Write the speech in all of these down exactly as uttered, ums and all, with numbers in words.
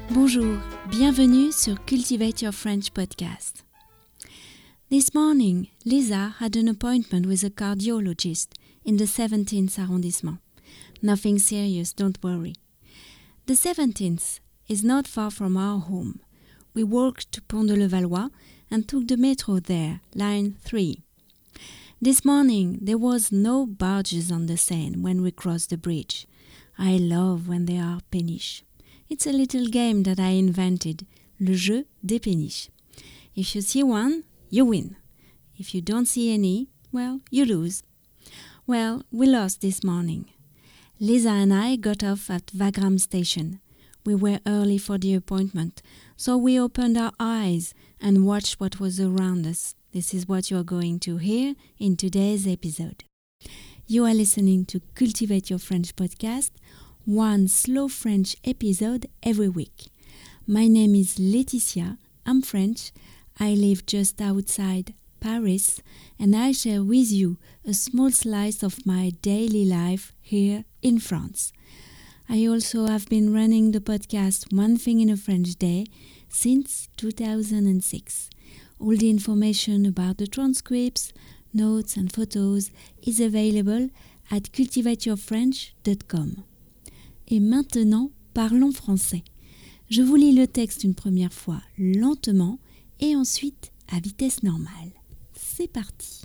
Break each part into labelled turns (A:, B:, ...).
A: Bonjour, bienvenue sur Cultivate Your French podcast. This morning, Lisa had an appointment with a cardiologist in the seventeenth arrondissement. Nothing serious, don't worry. The seventeenth is not far from our home. We walked to Pont de Levallois and took the metro there, line three. This morning, there was no barges on the Seine when we crossed the bridge. I love when there are péniches. It's a little game that I invented, le jeu des péniches. If you see one, you win. If you don't see any, well, you lose. Well, we lost this morning. Lisa and I got off at Wagram station. We were early for the appointment, so we opened our eyes and watched what was around us. This is what you are going to hear in today's episode. You are listening to Cultivate Your French podcast, one slow French episode every week. My name is Laetitia, I'm French, I live just outside Paris, and I share with you a small slice of my daily life here in France. I also have been running the podcast One Thing in a French Day since two thousand six. All the information about the transcripts, notes and photos is available at cultivate your french dot com. Et maintenant, parlons français. Je vous lis le texte une première fois lentement et ensuite à vitesse normale. C'est parti.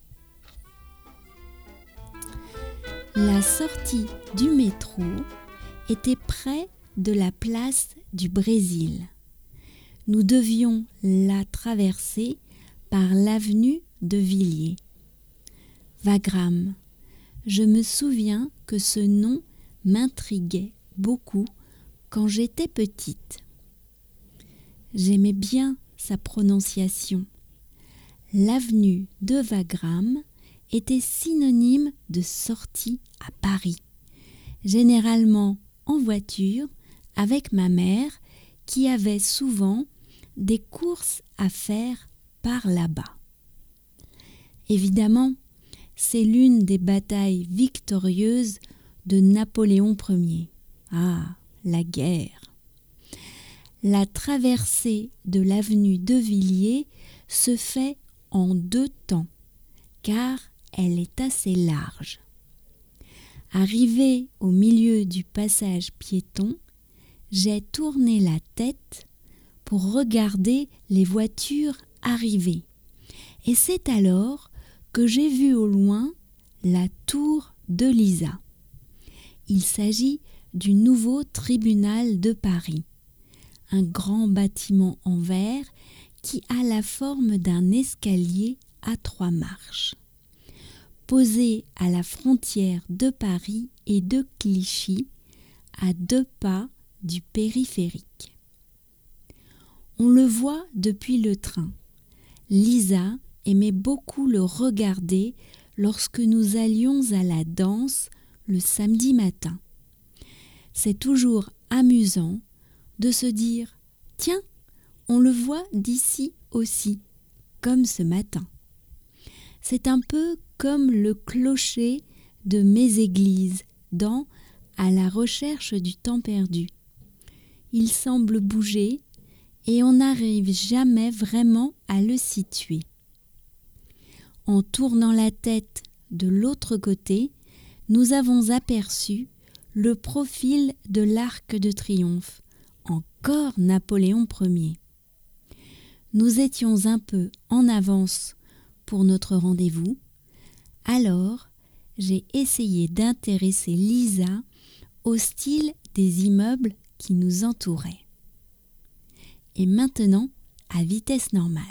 A: La sortie du métro était près de la place du Brésil. Nous devions la traverser par l'avenue de Villiers. Wagram. Je me souviens que ce nom m'intriguait beaucoup quand j'étais petite. J'aimais bien sa prononciation. L'avenue de Wagram était synonyme de sortie à Paris, généralement en voiture avec ma mère qui avait souvent des courses à faire par là-bas. Évidemment, c'est l'une des batailles victorieuses de Napoléon Ier. Ah, la guerre. La traversée de l'avenue de Villiers se fait en deux temps, car elle est assez large. Arrivé au milieu du passage piéton, j'ai tourné la tête pour regarder les voitures arriver. Et c'est alors que j'ai vu au loin la tour de Lisa. Il s'agit du nouveau tribunal de Paris, un grand bâtiment en verre qui a la forme d'un escalier à trois marches. Posé à la frontière de Paris et de Clichy, à deux pas du périphérique. On le voit depuis le train. Lisa aimait beaucoup le regarder lorsque nous allions à la danse le samedi matin. C'est toujours amusant de se dire « Tiens, on le voit d'ici aussi, comme ce matin ». C'est un peu comme le clocher de Méséglise dans « À la recherche du temps perdu ». Il semble bouger et on n'arrive jamais vraiment à le situer. En tournant la tête de l'autre côté, nous avons aperçu le profil de l'Arc de Triomphe, encore Napoléon Ier. Nous étions un peu en avance pour notre rendez-vous, alors j'ai essayé d'intéresser Lisa au style des immeubles qui nous entouraient. Et maintenant, à vitesse normale.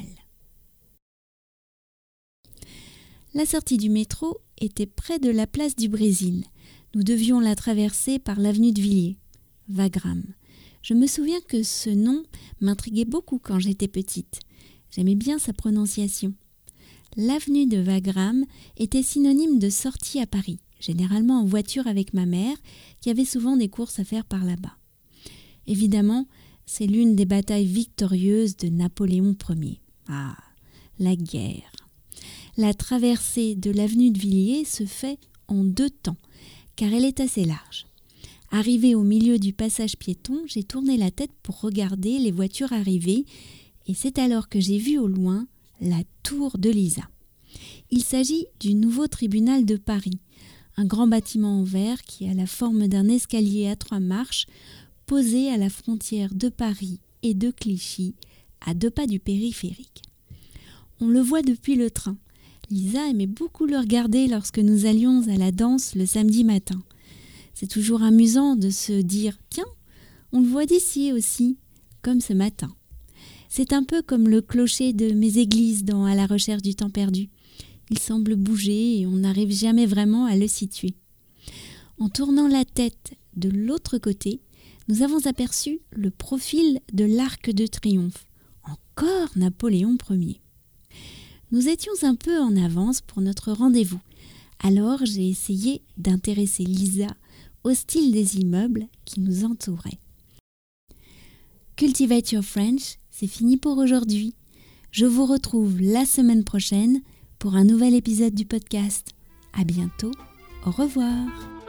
A: La sortie du métro était près de la place du Brésil. Nous devions la traverser par l'avenue de Villiers, Wagram. Je me souviens que ce nom m'intriguait beaucoup quand j'étais petite. J'aimais bien sa prononciation. L'avenue de Wagram était synonyme de sortie à Paris, généralement en voiture avec ma mère, qui avait souvent des courses à faire par là-bas. Évidemment, c'est l'une des batailles victorieuses de Napoléon Ier. Ah, la guerre. La traversée de l'avenue de Villiers se fait en deux temps, car elle est assez large. Arrivée au milieu du passage piéton, j'ai tourné la tête pour regarder les voitures arriver et c'est alors que j'ai vu au loin la tour de Lisa. Il s'agit du nouveau tribunal de Paris, un grand bâtiment en verre qui a la forme d'un escalier à trois marches posé à la frontière de Paris et de Clichy, à deux pas du périphérique. On le voit depuis le train. Lisa aimait beaucoup le regarder lorsque nous allions à la danse le samedi matin. C'est toujours amusant de se dire « Tiens, on le voit d'ici aussi », comme ce matin. C'est un peu comme le clocher de mes églises dans « À la recherche du temps perdu ». Il semble bouger et on n'arrive jamais vraiment à le situer. En tournant la tête de l'autre côté, nous avons aperçu le profil de l'Arc de Triomphe. Encore Napoléon Ier. Nous étions un peu en avance pour notre rendez-vous. Alors j'ai essayé d'intéresser Lisa au style des immeubles qui nous entouraient. Cultivate Your French, c'est fini pour aujourd'hui. Je vous retrouve la semaine prochaine pour un nouvel épisode du podcast. À bientôt, au revoir.